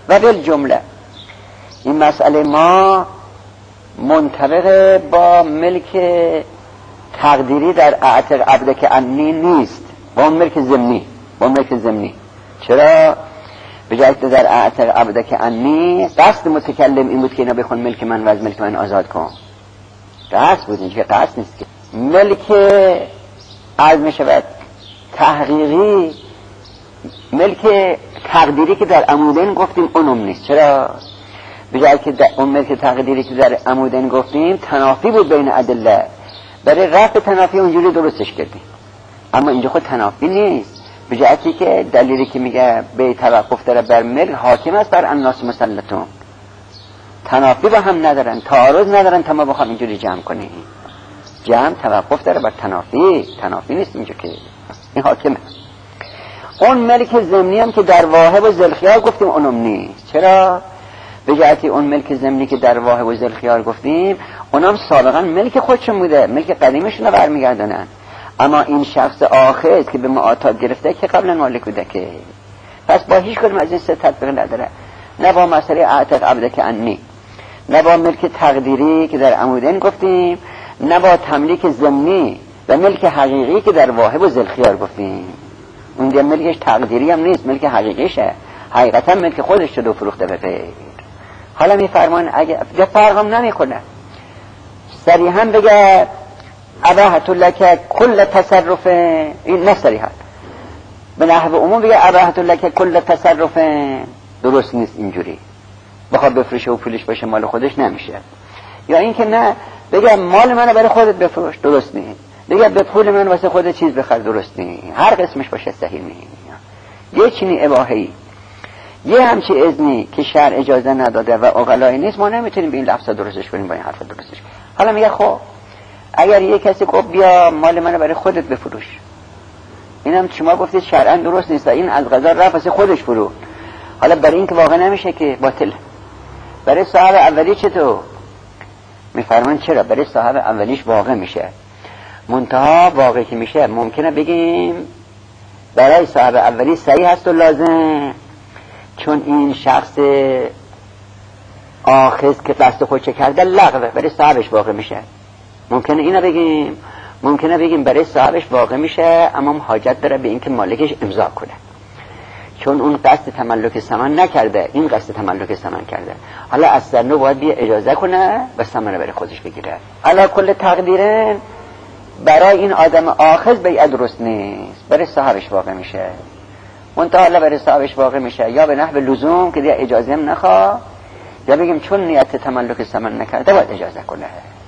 و بالجمله این مسئله ما منطبق با ملک تقدیری در اعتق عبدک عنی نیست، با ملک ضمنی. چرا؟ به جای که در اعتق عبدک عنی قصد متکلم این بود که اینا بخون ملک من و از ملک من آزاد کن، قصد بود، اینجا که قصد نیست. که ملک عرض می شود تحقیقی، ملک تقدیری که در عمودین گفتیم اونم نیست. چرا؟ به جای که اون ملک تقدیری که در عمودین گفتیم تنافی بود بین ادله، برای رفع تنافی اونجوری درستش کردیم، اما اینجا خود تنافی نیست. به جهتی که دلیلی که میگه به توقف داره بر ملک حاکم است بر الناس مسلطون، تنافی با هم ندارن، تعارض ندارن تا ما بخوام اینجوری جمع کنیم. جمع توقف داره بر تنافی نیست اینجا که این حاکمه. اون ملک ضمنی هم که در واهب و ذوالخیار گفتیم اونم نیست. چرا؟ به جهتی اون ملک ضمنی که در واهب و ذوالخیار گفتیم اونم سابقا ملک خودشون بوده، ملک قدیمشون رو برمیگردونن، اما این شخص آخر که به معاطات گرفته که قبلا مالک بوده، که پس با هیچ کدوم از این سه تطبیق نداره، نه با مسئله اعتق عبدک عنی، نه با ملک تقدیری که در عمودین گفتیم، نه با تملیک ضمنی و ملک حقیقی که در واهب و ذوالخیار گفتیم. اون دیگه ملکش تقدیری هم نیست، ملک حقیقیشه، حقیقتا ملک خودش شده و فروخته به غیر. حالا میفرمان اگه فرق هم نمیکنه، صریحا بگه اباحت لک کل تصرف، این نه صریحا، به نحو عموم بگه اباحت لک کل تصرف، درست نیست اینجوری بخواد بفروشه و پولش باشه مال خودش نمیشه. یا این که نه بگه مال منو برای خودت بفروش، درست نیست. بگه به پول من واسه خودت چیز بخر، درست نیست. هر قسمش باشه صحیح نیست. یه چینی اباحی، یه همچی اذنی که شرع اجازه نداده و عقلایی نیست، ما نمیتونیم به این لفظا درستش کنیم، با این حرفا درستش کنیم. حالا میگه خب اگر یه کسی گفت بیا مال منو برای خودت بفروش، اینم شما گفتید شرعا درست نیست، این از قضا رفت واسه خودش فروخت، حالا برای این که واقع نمیشه که باطل. برای صاحب اولی چطور؟ میفرمان چرا؟ برای صاحب اولیش واقع میشه، منتها واقع که میشه ممکنه بگیم برای صاحب اولی صحیح هست و لازم، چون این شخص آخذ که قصد خودش کرده لغوه، برای صاحبش واقع میشه. ممکنه اینو بگیم، ممکنه بگیم برای صاحبش واقع میشه اما حاجت داره به اینکه مالکش امضا کنه، چون اون قصد تملک ثمن نکرده، این قصد تملک ثمن کرده. حالا از سرنو باید بیا اجازه کنه و ثمن برای خودش بگیره. علا کل تقدیرن برای این آدم آخذ بیعت درست نیست، برای صاحبش واقع میشه. منتها حالا برای صاحبش واقع میشه یا به نحو لزوم که دیگه اجازه هم نخواه، یا بگیم چون نیت تملک ثمن نکرده باید اجازه کنه.